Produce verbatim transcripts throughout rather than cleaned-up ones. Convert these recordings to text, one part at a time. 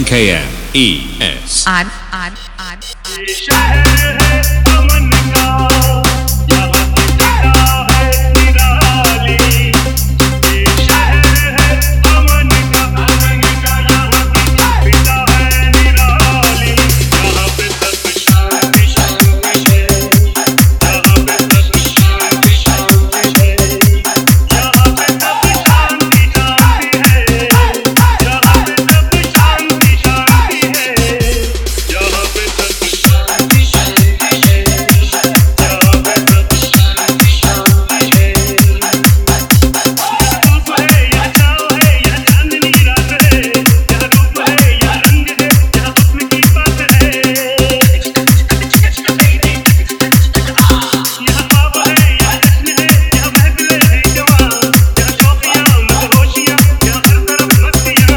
N K M E S R R R ये शहर है अमन का, यहाँ की फिजा है निराली। ये शहर है अमन का, अमन का, यहाँ की फिजा है निराली। यहाँ पे सब शांति शांति है, यहाँ पे सब शांति शांति है, यहाँ पे सब शांति शांति है, यहाँ पे सब शांति शांति है, यहाँ पे सब शांति शांति है, यहाँ पे सब शांति शांति है। यहाँ धूप है, यहाँ छाँव है, यहाँ चांदनी रात है, यहाँ रूप है, यहाँ रंग है, यहाँ हुस्न की बात है। यहाँ ख्वाब है, यहाँ जश्न है, यहाँ महफिलें हैं जवां, यहाँ शौकियाँ मदहोशियाँ, यहाँ हर तरफ मस्तियाँ।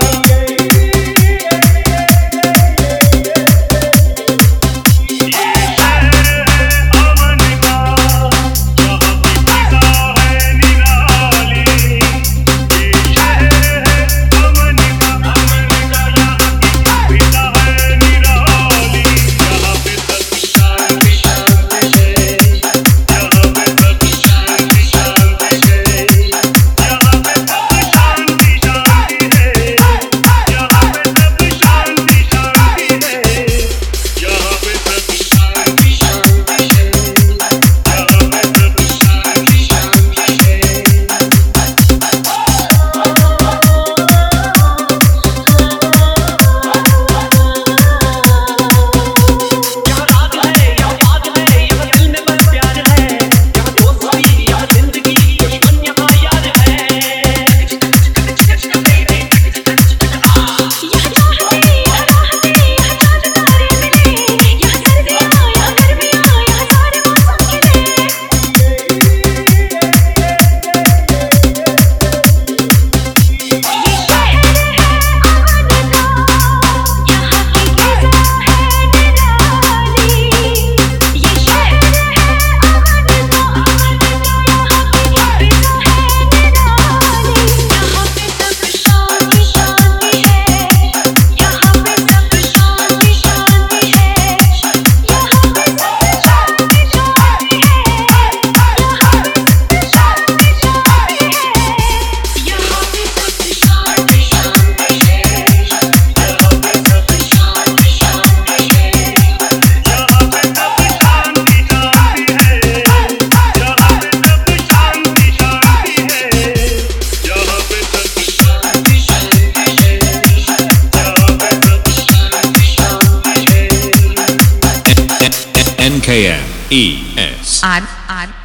ये शहर है अमन का, यहाँ की फिजा है निराली। ये शहर है अमन का, अमन का, यहाँ की फिजा है निराली। यहाँ पे सब शांति शांति है, यहाँ पे सब शांति शांति है, यहाँ पे सब शांति शांति है, यहाँ पे सब शांति शांति है, यहाँ पे सब शांति शांति है, यहाँ पे सब शांति शांति है। यहाँ राग है, यहाँ बाग है, यहाँ दिल में बस प्यार है, यहाँ दोस्ती, यहाँ जिंदगी, दुश्मन यहाँ यार है। यहाँ चाहते यहाँ राहते यहाँ चाँद तारे मिले, यहाँ सर्दियाँ यहाँ गर्मियाँ यहाँ सारे मौसम खिले। ये शहर है अमन का, यहाँ की फिजा है निराली। ये शहर है अमन का, अमन का, यहाँ की फिजा है निराली। यहाँ पे सब शांति शांति है, यहाँ पे सब शांति शांति है, यहाँ पे सब शांति शांति है, यहाँ पे सब शांति शांति है, यहाँ पे सब शांति शांति है, यहाँ पे सब शांति शांति है, यहाँ पे सब शांति शांति है, यहाँ पे सब शांति शांति है, यहाँ पे सब शांति शांति है, यहाँ पे सब शांति शांति है। N K M E S R R